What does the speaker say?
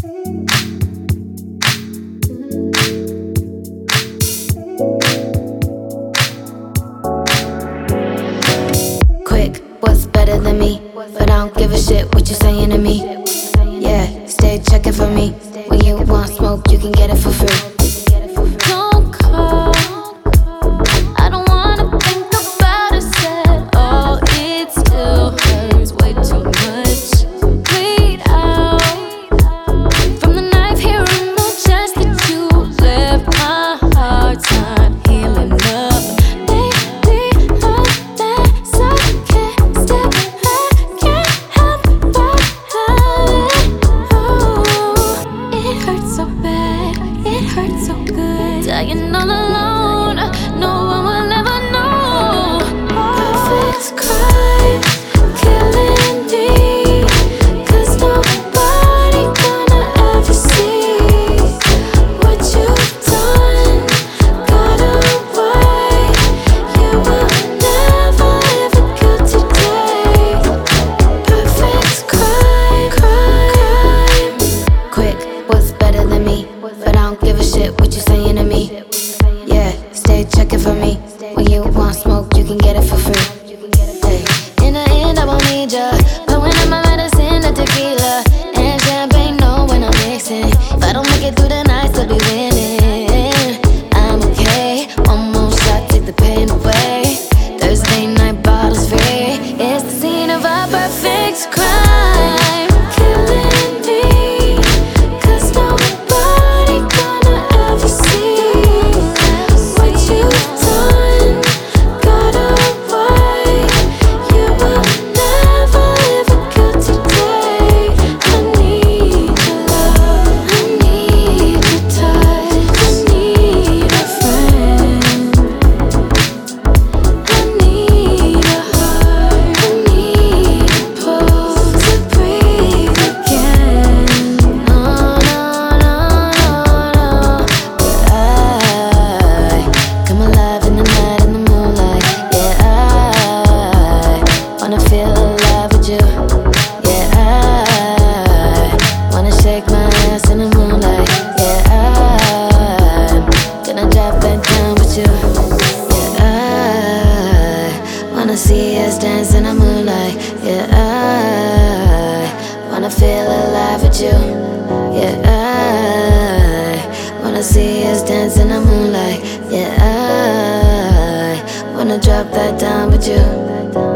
Quick, what's better than me? But I don't give a shit what you saying to me. Yeah, stay checking for me. When you want smoke, you can get it for free. Don't call, I don't wanna think about it at all. It still hurts way too much. Bleed out from the knife here in my chest that you left. My heart's not healing up. Baby, know that's okay. Still, I can't help but love it. Oh, it hurts so bad, it hurts so good. Dying all alone, no one will ever know. Perfect crime, killing me, 'cause nobody gonna ever see what you've done. Got away, you will never live a guilty day. Perfect crime, crime. Quick, what's better than me? But I don't give a shit what you saying to me. Yeah, stay checking for me. When you want smoke, you can get it for free. Hey. In the end, I won't need ya. But when I'm my medicine, the tequila and champagne, know when I'm mixing. If I don't make it through the night, still be winning. I'm okay. One more shot, take the pain away. Thursday night bottles free. It's the scene of a perfect crime. Killing me, 'cause nobody gonna ever see what you've done. Got away, you will never live a guilty day. I need your love, I need your touch, I need a friend, I need a heart, I need a pulse to breathe again. No, no, no, no, no. But I come alive in the night, in the moonlight. Yeah, I wanna feel alive with you. Yeah, I wanna shake my ass in the moonlight. Yeah, I'm gonna drop that down with you. Yeah, I wanna see us dance in the moonlight. Yeah, I wanna feel alive with you. Yeah, I wanna see us dance in the moonlight. Yeah, I wanna drop that down with you.